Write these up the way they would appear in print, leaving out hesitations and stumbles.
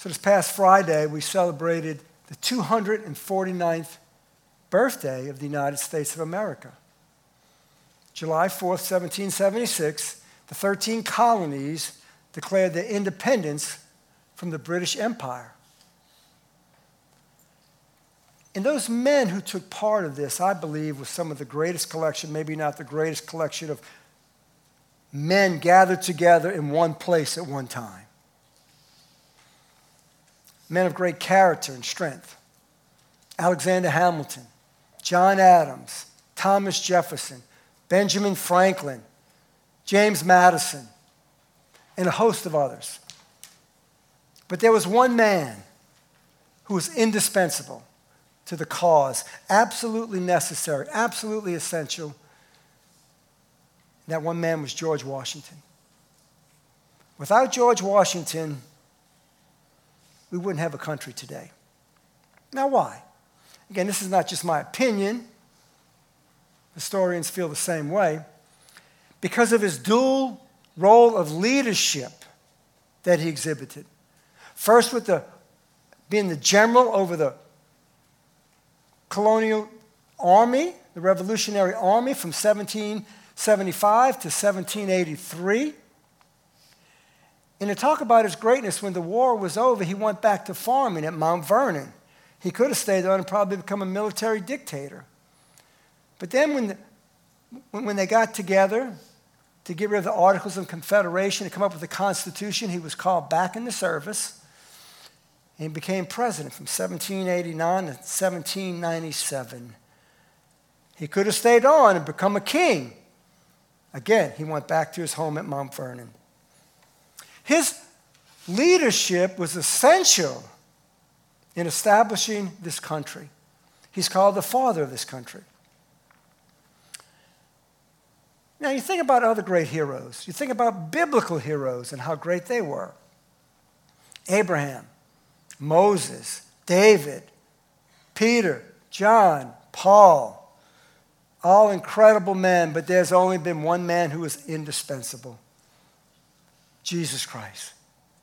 So this past Friday, we celebrated the 249th birthday of the United States of America. July 4th, 1776, the 13 colonies declared their independence from the British Empire. And those men who took part of this, I believe, was some of the greatest collection, maybe not the greatest collection of men gathered together in one place at one time. Men of great character and strength. Alexander Hamilton, John Adams, Thomas Jefferson, Benjamin Franklin, James Madison, and a host of others. But there was one man who was indispensable to the cause, absolutely necessary, absolutely essential. And that one man was George Washington. Without George Washington, we wouldn't have a country today. Now, why? Again, this is not just my opinion. Historians feel the same way. Because of his dual role of leadership that he exhibited. First with being the general over the colonial army, the Revolutionary Army from 1775 to 1783. And to talk about his greatness, when the war was over, he went back to farming at Mount Vernon. He could have stayed on and probably become a military dictator. But then when they got together to get rid of the Articles of Confederation and come up with the Constitution, he was called back into service and became president from 1789 to 1797. He could have stayed on and become a king. Again, he went back to his home at Mount Vernon. His leadership was essential in establishing this country. He's called the father of this country. Now, you think about other great heroes. You think about biblical heroes and how great they were. Abraham, Moses, David, Peter, John, Paul. All incredible men, but there's only been one man who is indispensable. Jesus Christ.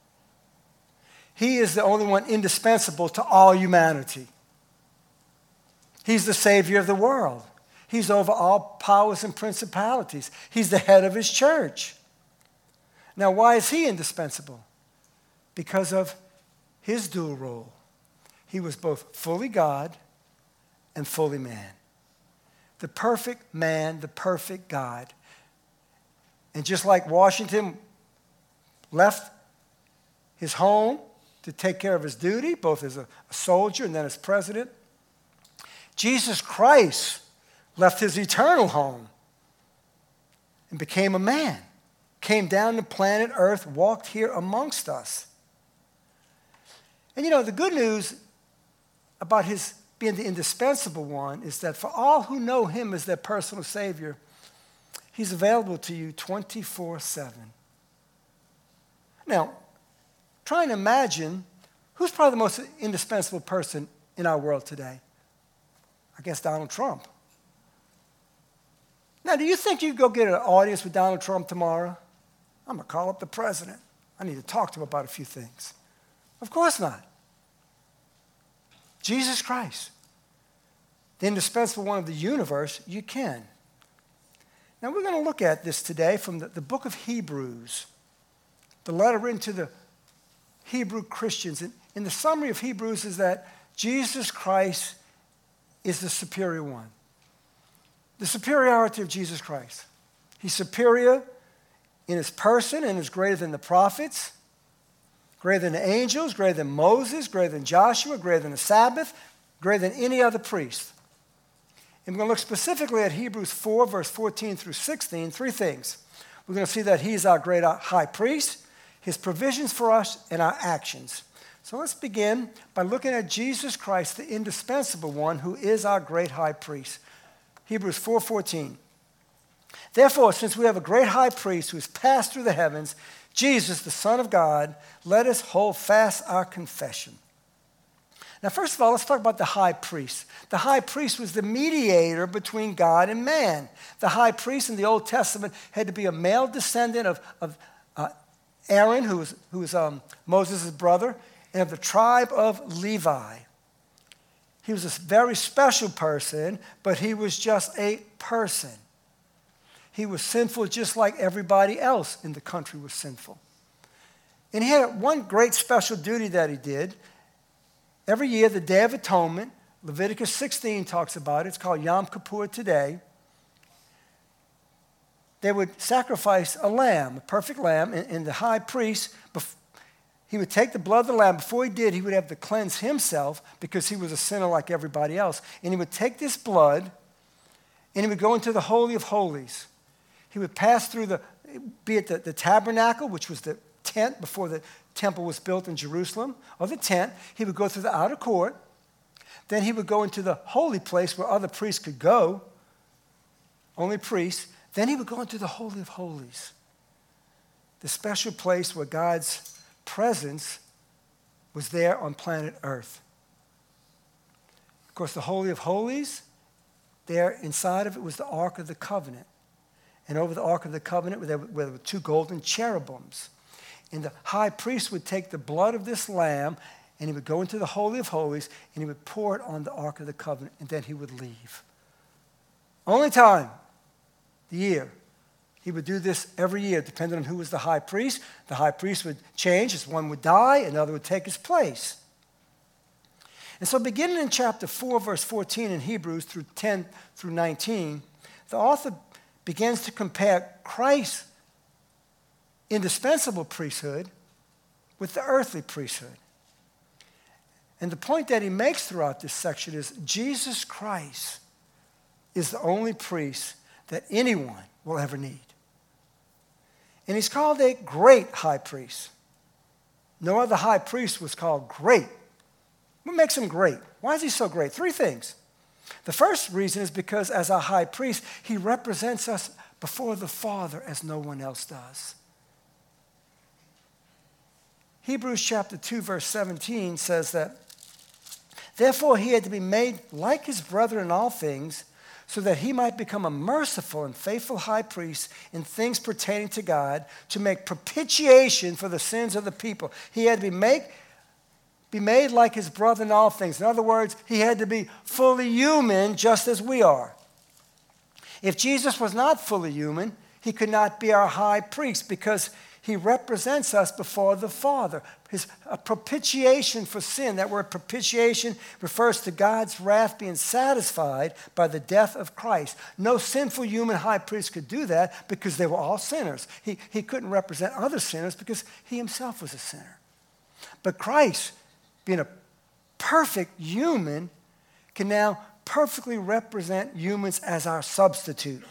He is the only one indispensable to all humanity. He's the Savior of the world. He's over all powers and principalities. He's the head of his church. Now, why is he indispensable? Because of his dual role. He was both fully God and fully man. The perfect man, the perfect God. And just like Washington left his home to take care of his duty, both as a soldier and then as president, Jesus Christ left his eternal home and became a man, came down to planet Earth, walked here amongst us. And you know, the good news about his being the indispensable one is that for all who know him as their personal Savior, he's available to you 24/7. Now, try and imagine who's probably the most indispensable person in our world today. I guess Donald Trump. Now, do you think you could go get an audience with Donald Trump tomorrow? I'm going to call up the president. I need to talk to him about a few things. Of course not. Jesus Christ, the indispensable one of the universe, you can. Now, we're going to look at this today from the book of Hebrews, the letter written to the Hebrew Christians. And the summary of Hebrews is that Jesus Christ is the superior one. The superiority of Jesus Christ. He's superior in his person and is greater than the prophets, greater than the angels, greater than Moses, greater than Joshua, greater than the Sabbath, greater than any other priest. And we're going to look specifically at Hebrews 4, verse 14 through 16, three things. We're going to see that he's our great high priest, his provisions for us, and our actions. So let's begin by looking at Jesus Christ, the indispensable one who is our great high priest. Hebrews 4:14. Therefore, since we have a great high priest who has passed through the heavens, Jesus, the Son of God, let us hold fast our confession. Now, first of all, let's talk about the high priest. The high priest was the mediator between God and man. The high priest in the Old Testament had to be a male descendant of Aaron, who was Moses' brother, and of the tribe of Levi. He was a very special person, but he was just a person. He was sinful just like everybody else in the country was sinful. And he had one great special duty that he did. Every year, the Day of Atonement, Leviticus 16 talks about it. It's called Yom Kippur today. They would sacrifice a lamb, a perfect lamb, and the high priest, he would take the blood of the lamb. Before he did, he would have to cleanse himself because he was a sinner like everybody else. And he would take this blood, and he would go into the Holy of Holies. He would pass through the tabernacle, which was the tent before the temple was built in Jerusalem, or the tent. He would go through the outer court. Then he would go into the holy place where other priests could go, only priests. Then he would go into the Holy of Holies, the special place where God's presence was there on planet Earth. Of course, the Holy of Holies, there inside of it was the Ark of the Covenant. And over the Ark of the Covenant there were two golden cherubims. And the high priest would take the blood of this lamb, and he would go into the Holy of Holies, and he would pour it on the Ark of the Covenant, and then he would leave. Only time, the year. He would do this every year, depending on who was the high priest. The high priest would change, as one would die, another would take his place. And so beginning in chapter 4, verse 14 in Hebrews through 10 through 19, the author begins to compare Christ's indispensable priesthood with the earthly priesthood. And the point that he makes throughout this section is Jesus Christ is the only priest that anyone will ever need. And he's called a great high priest. No other high priest was called great. What makes him great? Why is he so great? Three things. The first reason is because as our high priest, he represents us before the Father as no one else does. Hebrews chapter 2, verse 17 says that, therefore he had to be made like his brethren in all things, so that he might become a merciful and faithful high priest in things pertaining to God, to make propitiation for the sins of the people. He had to be made like his brother in all things. In other words, he had to be fully human just as we are. If Jesus was not fully human, he could not be our high priest because he represents us before the Father. A propitiation for sin. That word propitiation refers to God's wrath being satisfied by the death of Christ. No sinful human high priest could do that because they were all sinners. He couldn't represent other sinners because he himself was a sinner. But Christ, being a perfect human, can now perfectly represent humans as our substitute.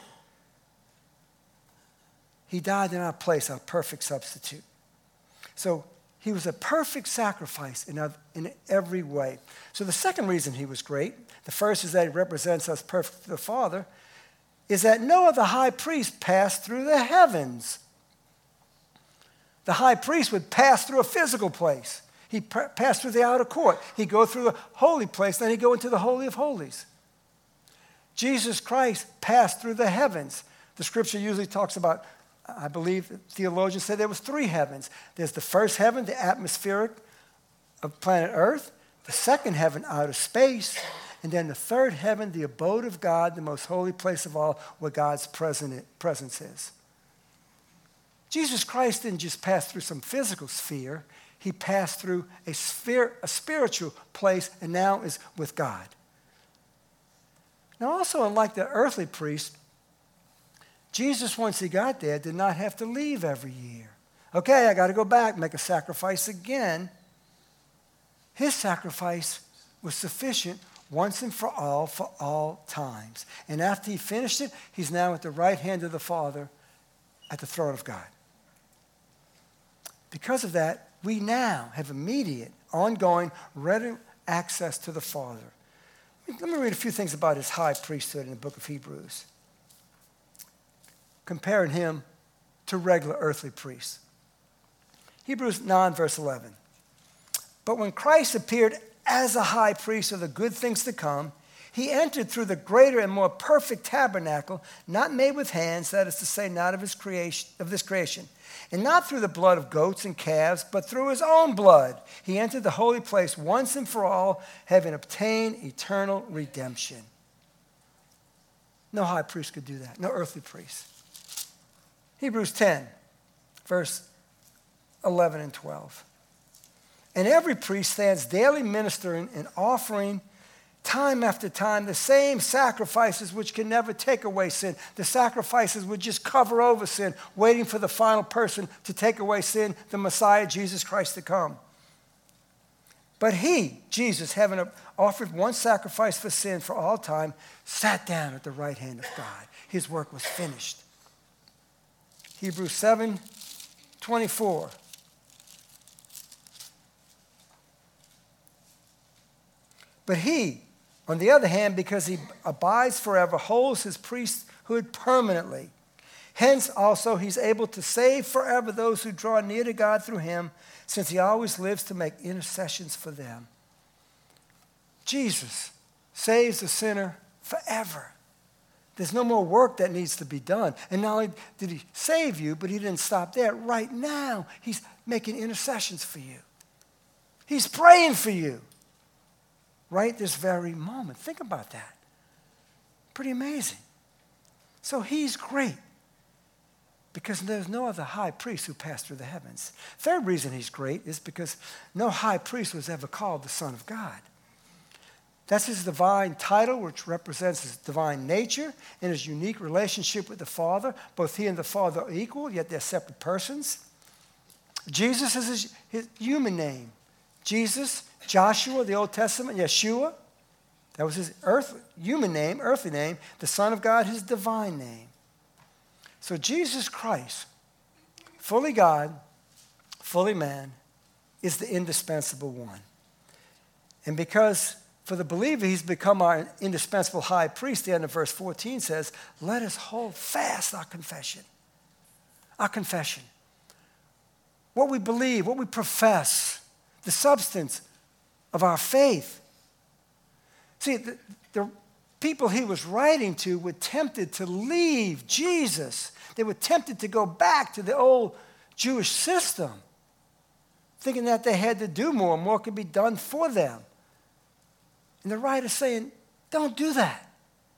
He died in our place, our perfect substitute. So he was a perfect sacrifice in every way. So the second reason he was great, the first is that he represents us perfect to the Father, is that no other high priest passed through the heavens. The high priest would pass through a physical place. He'd pass through the outer court. He'd go through the holy place, then he'd go into the Holy of Holies. Jesus Christ passed through the heavens. The scripture usually talks about, I believe theologians say there was three heavens. There's the first heaven, the atmospheric of planet Earth. The second heaven, outer space. And then the third heaven, the abode of God, the most holy place of all, where God's presence is. Jesus Christ didn't just pass through some physical sphere. He passed through a spiritual place, and now is with God. Now also, unlike the earthly priest, Jesus, once he got there, did not have to leave every year. Okay, I got to go back, make a sacrifice again. His sacrifice was sufficient once and for all times. And after he finished it, he's now at the right hand of the Father at the throne of God. Because of that, we now have immediate, ongoing, ready access to the Father. Let me read a few things about his high priesthood in the book of Hebrews, comparing him to regular earthly priests. Hebrews 9, verse 11. But when Christ appeared as a high priest of the good things to come, He entered through the greater and more perfect tabernacle, not made with hands, that is to say, not of this creation, and not through the blood of goats and calves, but through his own blood. He entered the holy place once and for all, having obtained eternal redemption. No high priest could do that. No earthly priest. Hebrews 10, verse 11 and 12. And every priest stands daily ministering and offering time after time the same sacrifices which can never take away sin. The sacrifices would just cover over sin, waiting for the final person to take away sin, the Messiah, Jesus Christ, to come. But he, Jesus, having offered one sacrifice for sin for all time, sat down at the right hand of God. His work was finished. Hebrews 7:24. But he, on the other hand, because he abides forever, holds his priesthood permanently. Hence also he's able to save forever those who draw near to God through him, since he always lives to make intercessions for them. Jesus saves the sinner forever. There's no more work that needs to be done. And not only did he save you, but he didn't stop there. Right now, he's making intercessions for you. He's praying for you. Right this very moment. Think about that. Pretty amazing. So he's great because there's no other high priest who passed through the heavens. Third reason he's great is because no high priest was ever called the Son of God. That's his divine title, which represents his divine nature and his unique relationship with the Father. Both he and the Father are equal, yet they're separate persons. Jesus is his human name. Jesus, Joshua, the Old Testament, Yeshua, that was his human name, earthly name. The Son of God, his divine name. So Jesus Christ, fully God, fully man, is the indispensable one. And because for the believer he's become our indispensable high priest, the end of verse 14 says, let us hold fast our confession. Our confession. What we believe, what we profess, the substance of our faith. See, the people he was writing to were tempted to leave Jesus. They were tempted to go back to the old Jewish system, thinking that they had to do more could be done for them. And the writer's saying, don't do that.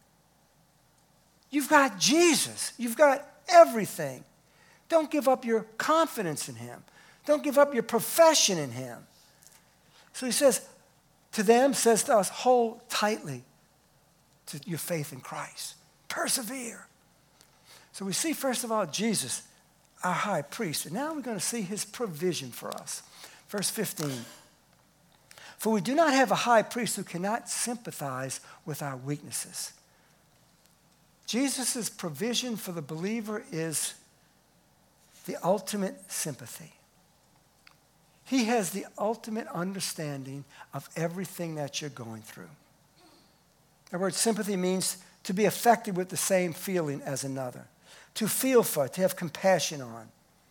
You've got Jesus. You've got everything. Don't give up your confidence in him. Don't give up your profession in him. So he says to them, says to us, hold tightly to your faith in Christ. Persevere. So we see, first of all, Jesus, our high priest. And now we're going to see his provision for us. Verse 15. For we do not have a high priest who cannot sympathize with our weaknesses. Jesus' provision for the believer is the ultimate sympathy. He has the ultimate understanding of everything that you're going through. The word sympathy means to be affected with the same feeling as another, to feel for, to have compassion on.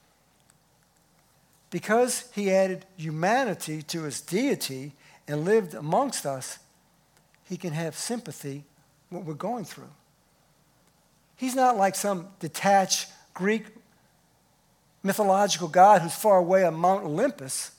Because he added humanity to his deity and lived amongst us, he can have sympathy with what we're going through. He's not like some detached Greek mythological God who's far away on Mount Olympus.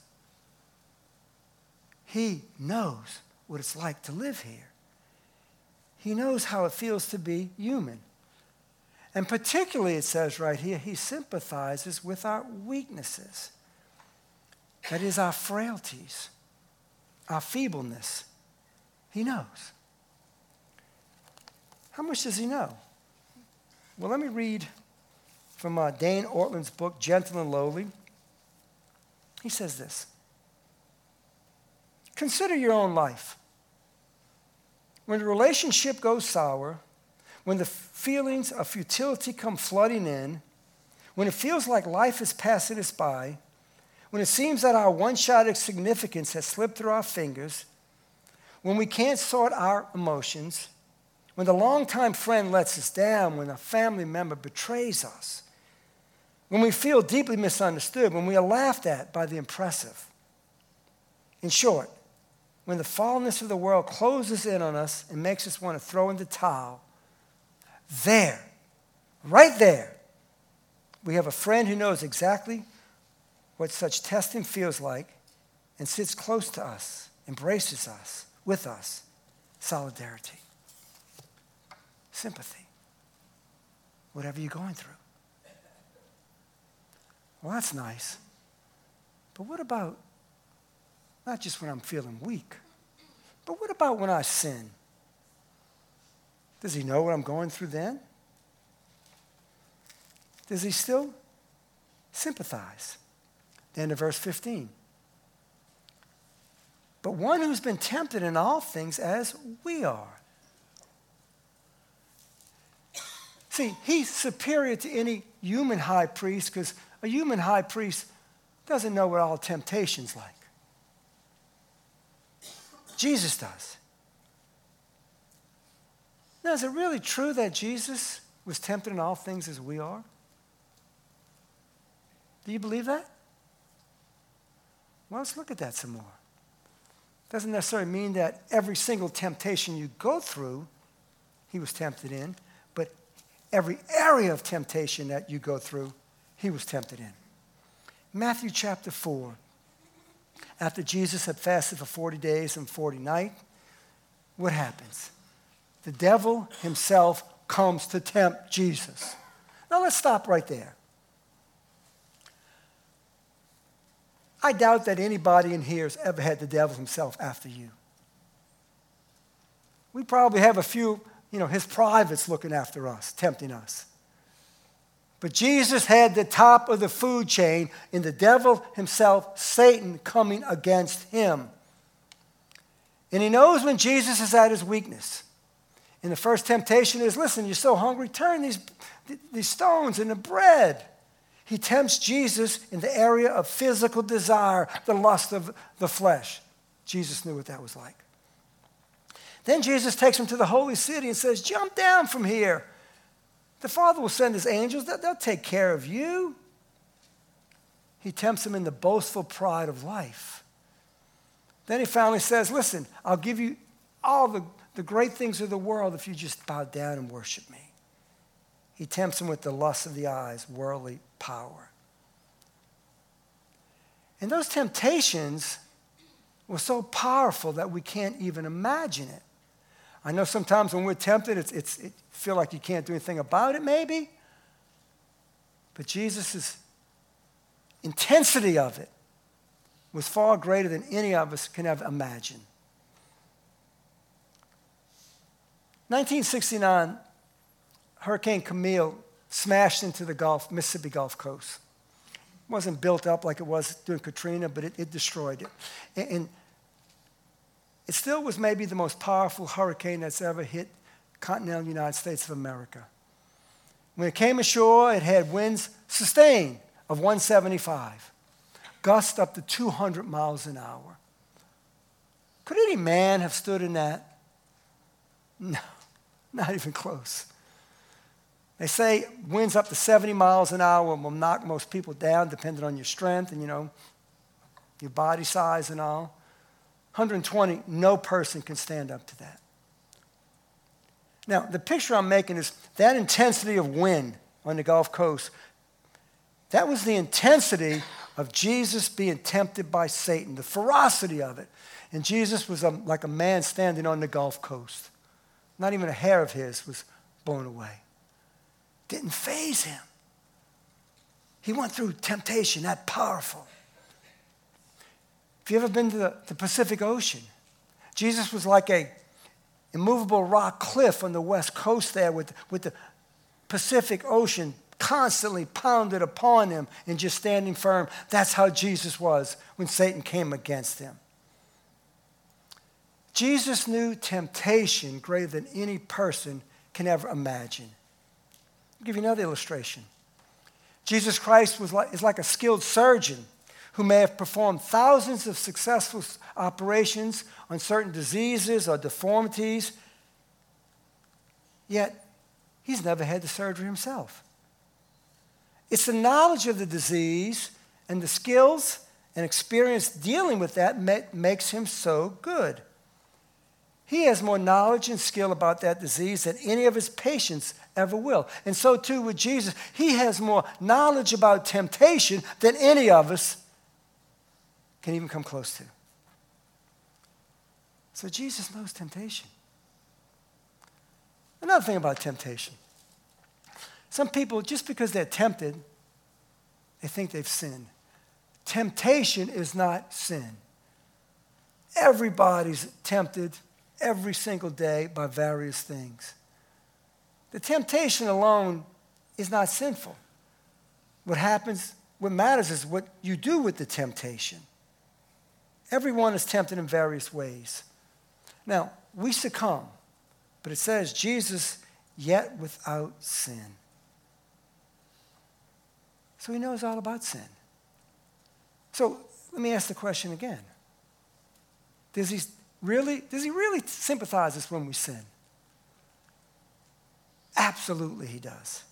He knows what it's like to live here. He knows how it feels to be human. And particularly, it says right here, he sympathizes with our weaknesses. That is, our frailties, our feebleness. He knows. How much does he know? Well, let me read from Dane Ortland's book, Gentle and Lowly. He says this. Consider your own life. When the relationship goes sour, when the feelings of futility come flooding in, when it feels like life is passing us by, when it seems that our one-shot significance has slipped through our fingers, when we can't sort our emotions, when the longtime friend lets us down, when a family member betrays us, when we feel deeply misunderstood, when we are laughed at by the impressive. In short, when the fallenness of the world closes in on us and makes us want to throw in the towel, there, right there, we have a friend who knows exactly what such testing feels like and sits close to us, embraces us, with us. Solidarity. Sympathy. Whatever you're going through. Well, that's nice. But what about, not just when I'm feeling weak, but what about when I sin? Does he know what I'm going through then? Does he still sympathize? The end of verse 15. But one who's been tempted in all things as we are. See, he's superior to any human high priest because a human high priest doesn't know what all temptation's like. Jesus does. Now, is it really true that Jesus was tempted in all things as we are? Do you believe that? Well, let's look at that some more. Doesn't necessarily mean that every single temptation you go through, he was tempted in, but every area of temptation that you go through, he was tempted in. Matthew chapter 4, after Jesus had fasted for 40 days and 40 nights, what happens? The devil himself comes to tempt Jesus. Now let's stop right there. I doubt that anybody in here has ever had the devil himself after you. We probably have a few, his privates looking after us, tempting us. But Jesus had the top of the food chain in the devil himself, Satan, coming against him. And he knows when Jesus is at his weakness. And the first temptation is, listen, you're so hungry, turn these stones into bread. He tempts Jesus in the area of physical desire, the lust of the flesh. Jesus knew what that was like. Then Jesus takes him to the holy city and says, jump down from here. The Father will send his angels. They'll take care of you. He tempts him in the boastful pride of life. Then he finally says, listen, I'll give you all the great things of the world if you just bow down and worship me. He tempts him with the lust of the eyes, worldly power. And those temptations were so powerful that we can't even imagine it. I know sometimes when we're tempted, it feel like you can't do anything about it, maybe. But Jesus' intensity of it was far greater than any of us can ever imagine. 1969, Hurricane Camille smashed into the Mississippi Gulf Coast. It wasn't built up like it was during Katrina, but it destroyed it. And it still was maybe the most powerful hurricane that's ever hit continental United States of America. When it came ashore, it had winds sustained of 175, gusts up to 200 miles an hour. Could any man have stood in that? No, not even close. They say winds up to 70 miles an hour will knock most people down, depending on your strength and, your body size and all. 120, no person can stand up to that. Now, the picture I'm making is that intensity of wind on the Gulf Coast. That was the intensity of Jesus being tempted by Satan, the ferocity of it. And Jesus was like a man standing on the Gulf Coast. Not even a hair of his was blown away. Didn't faze him. He went through temptation that powerful. Have you ever been to the Pacific Ocean? Jesus was like a immovable rock cliff on the west coast there with the Pacific Ocean constantly pounded upon him and just standing firm. That's how Jesus was when Satan came against him. Jesus knew temptation greater than any person can ever imagine. I'll give you another illustration. Jesus Christ is like a skilled surgeon who may have performed thousands of successful operations on certain diseases or deformities, yet he's never had the surgery himself. It's the knowledge of the disease and the skills and experience dealing with that makes him so good. He has more knowledge and skill about that disease than any of his patients ever will. And so too with Jesus. He has more knowledge about temptation than any of us can even come close to. So Jesus knows temptation. Another thing about temptation. Some people, just because they're tempted, they think they've sinned. Temptation is not sin. Everybody's tempted every single day by various things. The temptation alone is not sinful. What matters is what you do with the temptation. Everyone is tempted in various ways. Now, we succumb, but it says Jesus yet without sin. So he knows all about sin. So let me ask the question again. Does he really sympathize us when we sin? Absolutely he does.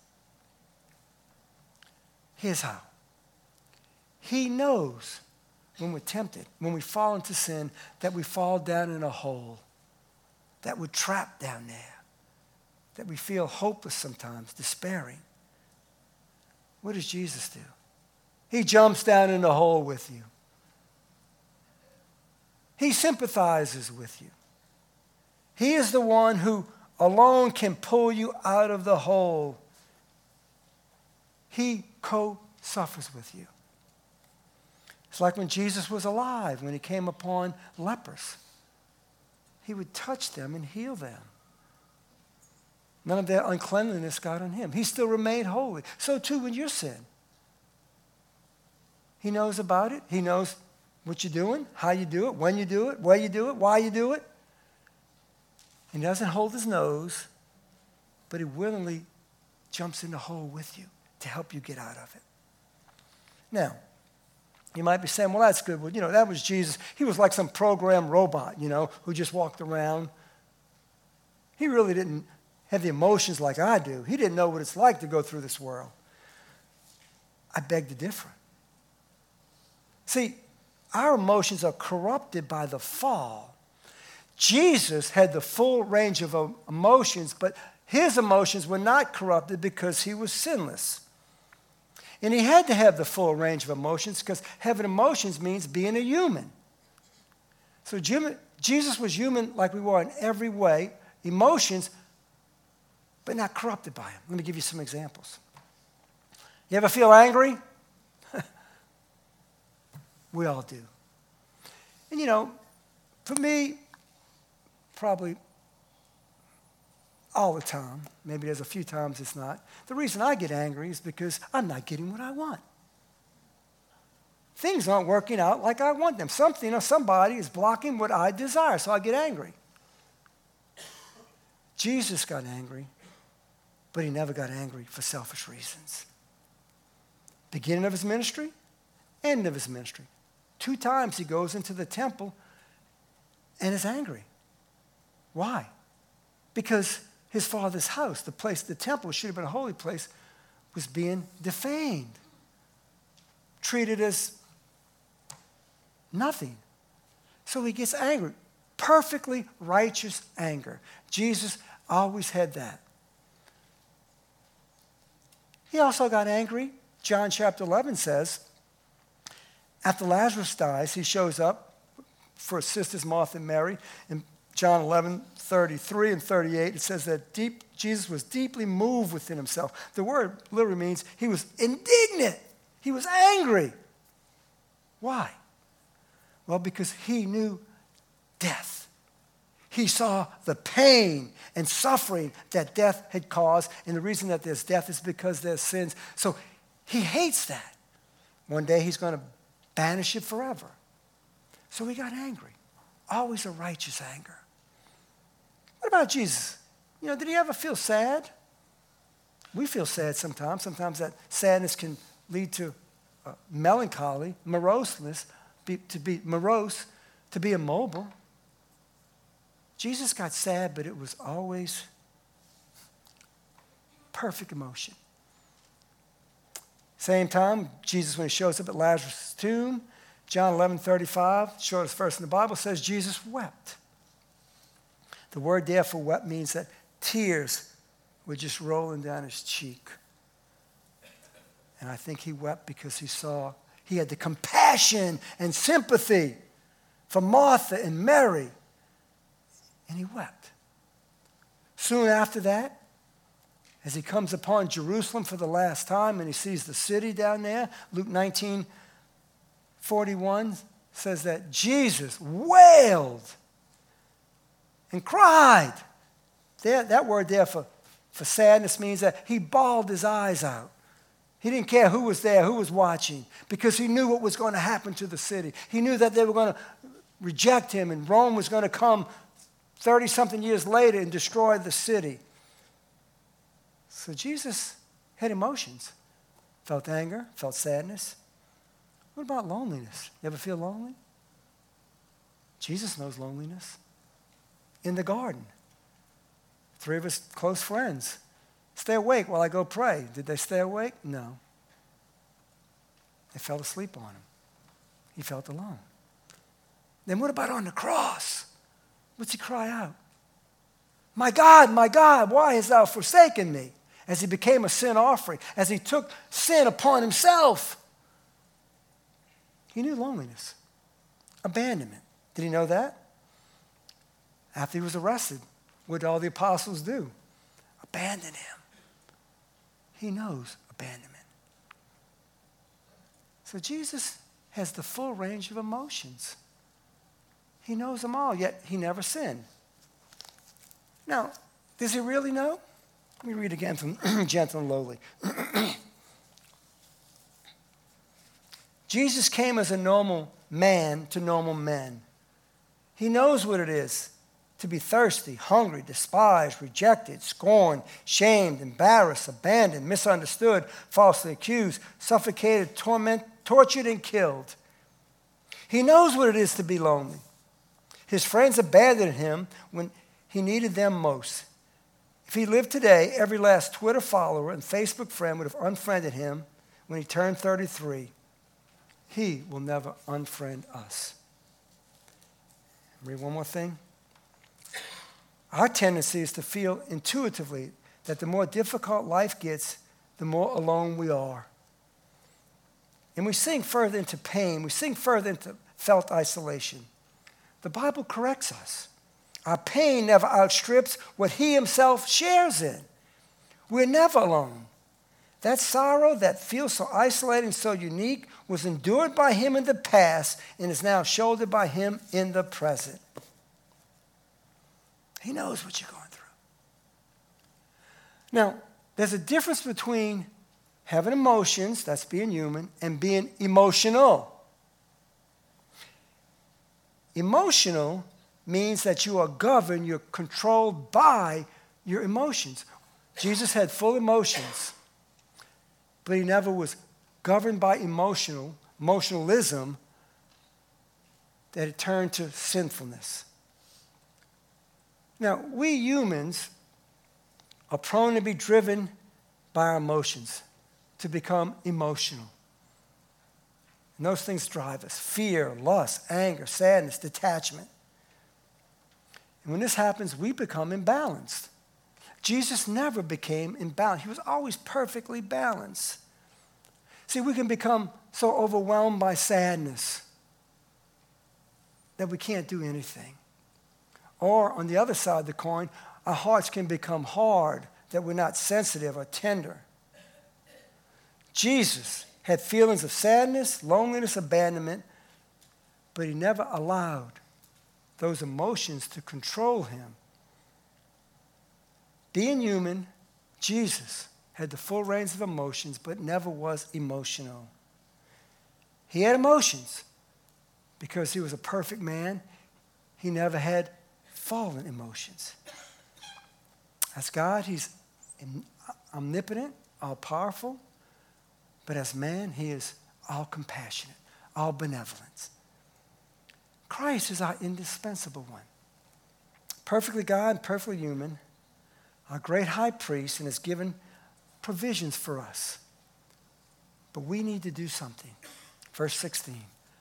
Here's how. He knows when we're tempted, when we fall into sin, that we fall down in a hole, that we're trapped down there, that we feel hopeless sometimes, despairing. What does Jesus do? He jumps down in the hole with you. He sympathizes with you. He is the one who alone can pull you out of the hole. He co-suffers with you. It's like when Jesus was alive, when he came upon lepers. He would touch them and heal them. None of their uncleanliness got on him. He still remained holy. So too when you sin. He knows about it. He knows what you're doing, how you do it, when you do it, where you do it, why you do it. He doesn't hold his nose, but he willingly jumps in the hole with you to help you get out of it. Now, you might be saying, well, that's good. Well, that was Jesus. He was like some programmed robot, who just walked around. He really didn't have the emotions like I do. He didn't know what it's like to go through this world. I beg to differ. See, our emotions are corrupted by the fall. Jesus had the full range of emotions, but his emotions were not corrupted because he was sinless. And he had to have the full range of emotions because having emotions means being a human. So Jesus was human like we were in every way, emotions, but not corrupted by them. Let me give you some examples. You ever feel angry? We all do. And for me, probably all the time, maybe there's a few times it's not, the reason I get angry is because I'm not getting what I want. Things aren't working out like I want them. Somebody is blocking what I desire, so I get angry. Jesus got angry, but he never got angry for selfish reasons. Beginning of his ministry, end of his ministry. 2 times he goes into the temple and is angry. Why? Because his father's house, the temple should have been a holy place, was being defamed, treated as nothing. So he gets angry. Perfectly righteous anger. Jesus always had that. He also got angry. John chapter 11 says, after Lazarus dies, he shows up for his sisters Martha and Mary. In John 11:33 and 38, it says that Jesus was deeply moved within himself. The word literally means he was indignant. He was angry. Why? Well, because he knew death. He saw the pain and suffering that death had caused, and the reason that there's death is because there's sins. So he hates that. One day he's going to banish it forever. So he got angry. Always a righteous anger. What about Jesus? Did he ever feel sad? We feel sad sometimes. Sometimes that sadness can lead to melancholy, moroseness, to be morose, to be immobile. Jesus got sad, but it was always perfect emotion. Same time, Jesus, when he shows up at Lazarus' tomb, John 11:35, shortest verse in the Bible, says Jesus wept. The word there for wept means that tears were just rolling down his cheek. And I think he wept because he had the compassion and sympathy for Martha and Mary. And he wept. Soon after that, as he comes upon Jerusalem for the last time and he sees the city down there, Luke 19:41 says that Jesus wailed and cried. That word there for sadness means that he bawled his eyes out. He didn't care who was there, who was watching, because he knew what was going to happen to the city. He knew that they were going to reject him and Rome was going to come 30-something years later and destroy the city. So Jesus had emotions. Felt anger, felt sadness. What about loneliness? You ever feel lonely? Jesus knows loneliness. In the garden, 3 of his close friends. Stay awake while I go pray. Did they stay awake? No. They fell asleep on him. He felt alone. Then what about on the cross? What's he cry out? My God, why hast thou forsaken me? As he became a sin offering, as he took sin upon himself. He knew loneliness, abandonment. Did he know that? After he was arrested, what did all the apostles do? Abandon him. He knows abandonment. So Jesus has the full range of emotions. He knows them all, yet he never sinned. Now, does he really know? Let me read again from Gentle and Lowly. Jesus came as a normal man to normal men. He knows what it is to be thirsty, hungry, despised, rejected, scorned, shamed, embarrassed, abandoned, misunderstood, falsely accused, suffocated, tortured, and killed. He knows what it is to be lonely. His friends abandoned him when he needed them most. If he lived today, every last Twitter follower and Facebook friend would have unfriended him when he turned 33. He will never unfriend us. Read one more thing. Our tendency is to feel intuitively that the more difficult life gets, the more alone we are. And we sink further into pain. We sink further into felt isolation. The Bible corrects us. Our pain never outstrips what he himself shares in. We're never alone. That sorrow that feels so isolating and so unique was endured by him in the past and is now shouldered by him in the present. He knows what you're going through. Now, there's a difference between having emotions, that's being human, and being emotional. Emotional means that you are governed, you're controlled by your emotions. Jesus had full emotions, but he never was governed by emotionalism that it turned to sinfulness. Now, we humans are prone to be driven by our emotions, to become emotional. And those things drive us: fear, lust, anger, sadness, detachment. And when this happens, we become imbalanced. Jesus never became imbalanced. He was always perfectly balanced. See, we can become so overwhelmed by sadness that we can't do anything. Or on the other side of the coin, our hearts can become hard, that we're not sensitive or tender. Jesus had feelings of sadness, loneliness, abandonment, but he never allowed those emotions to control him. Being human, Jesus had the full range of emotions, but never was emotional. He had emotions because he was a perfect man. He never had fallen emotions. As God, he's omnipotent, all-powerful, but as man, he is all-compassionate, all-benevolence. Christ is our indispensable one. Perfectly God, perfectly human, our great high priest, and has given provisions for us. But we need to do something. Verse 16,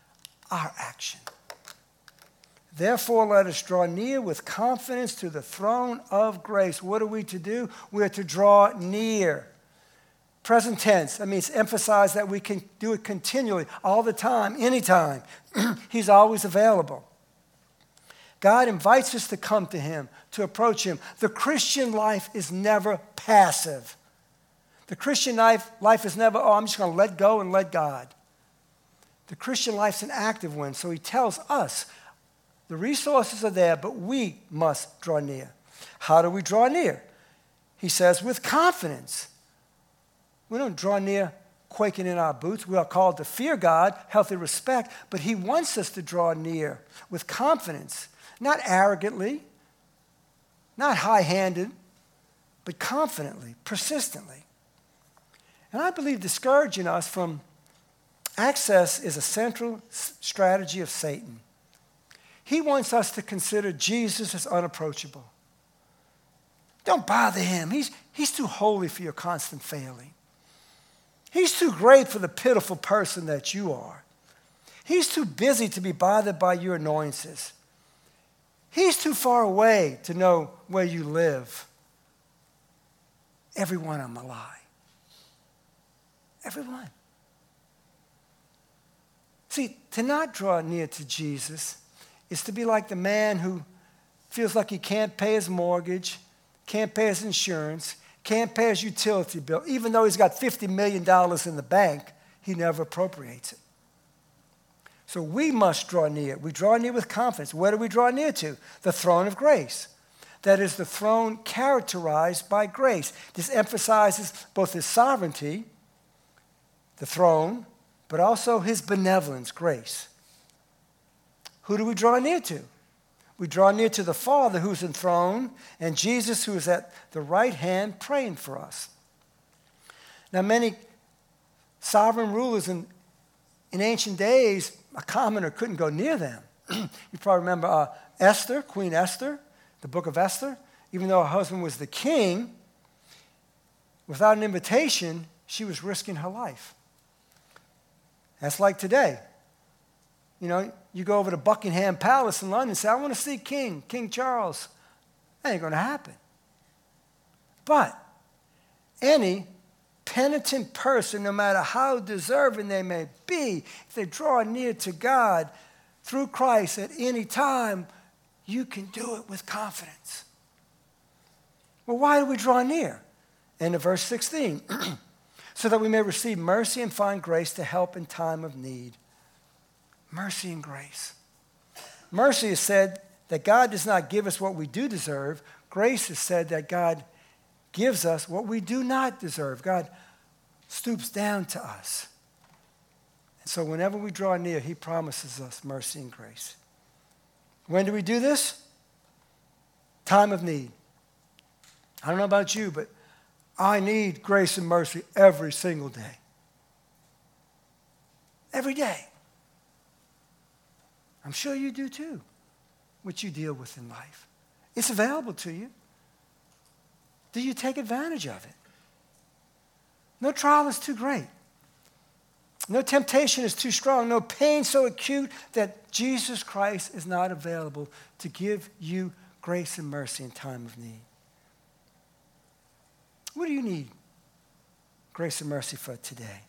our action. Therefore, let us draw near with confidence to the throne of grace. What are we to do? We are to draw near. Present tense, that means emphasize that we can do it continually, all the time, anytime. He's always available. God invites us to come to him, to approach him. The Christian life is never passive. The Christian life is never, I'm just going to let go and let God. The Christian life's an active one, so he tells us the resources are there, but we must draw near. How do we draw near? He says, with confidence. We don't draw near quaking in our boots. We are called to fear God, healthy respect, but he wants us to draw near with confidence, not arrogantly, not high-handed, but confidently, persistently. And I believe discouraging us from access is a central strategy of Satan. He wants us to consider Jesus as unapproachable. Don't bother him. He's too holy for your constant failing. He's too great for the pitiful person that you are. He's too busy to be bothered by your annoyances. He's too far away to know where you live. Every one of them a lie. Every one. See, to not draw near to Jesus is to be like the man who feels like he can't pay his mortgage, can't pay his insurance, can't pay his utility bill. Even though he's got $50 million in the bank, he never appropriates it. So we must draw near. We draw near with confidence. Where do we draw near to? The throne of grace. That is the throne characterized by grace. This emphasizes both his sovereignty, the throne, but also his benevolence, grace. Who do we draw near to? We draw near to the Father who's enthroned and Jesus who is at the right hand praying for us. Now, many sovereign rulers in ancient days, a commoner couldn't go near them. You probably remember Esther, Queen Esther, the book of Esther. Even though her husband was the king, without an invitation, she was risking her life. That's like today. You know, you go over to Buckingham Palace in London and say, I want to see King Charles. That ain't going to happen. But any penitent person, no matter how deserving they may be, if they draw near to God through Christ at any time, you can do it with confidence. Well, why do we draw near? End of verse 16. So that we may receive mercy and find grace to help in time of need. Mercy and grace. Mercy is said that God does not give us what we do deserve. Grace is said that God gives us what we do not deserve. God stoops down to us. And so whenever we draw near, he promises us mercy and grace. When do we do this? Time of need. I don't know about you, but I need grace and mercy every single day. Every day. I'm sure you do too, what you deal with in life. It's available to you. Do you take advantage of it? No trial is too great. No temptation is too strong. No pain so acute that Jesus Christ is not available to give you grace and mercy in time of need. What do you need grace and mercy for today?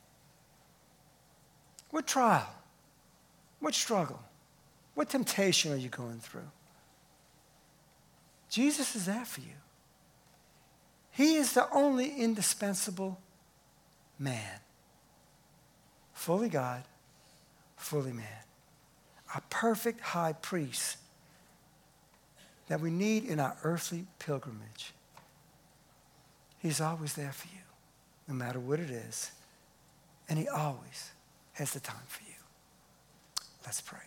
What trial? What struggle? What temptation are you going through? Jesus is there for you. He is the only indispensable man. Fully God, fully man. A perfect high priest that we need in our earthly pilgrimage. He's always there for you, no matter what it is. And he always has the time for you. Let's pray.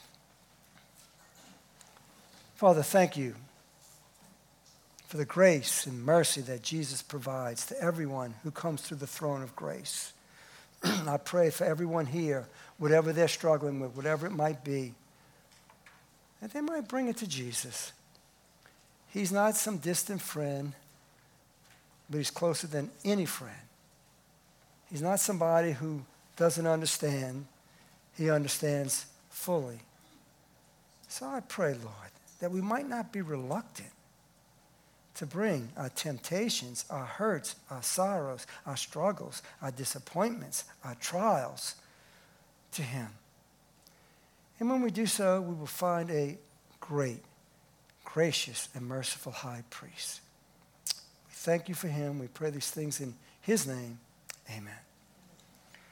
Father, thank you for the grace and mercy that Jesus provides to everyone who comes through the throne of grace. I pray for everyone here, whatever they're struggling with, whatever it might be, that they might bring it to Jesus. He's not some distant friend, but he's closer than any friend. He's not somebody who doesn't understand. He understands fully. So I pray, Lord, that we might not be reluctant to bring our temptations, our hurts, our sorrows, our struggles, our disappointments, our trials to him. And when we do so, we will find a great, gracious, and merciful high priest. We thank you for him. We pray these things in his name. Amen.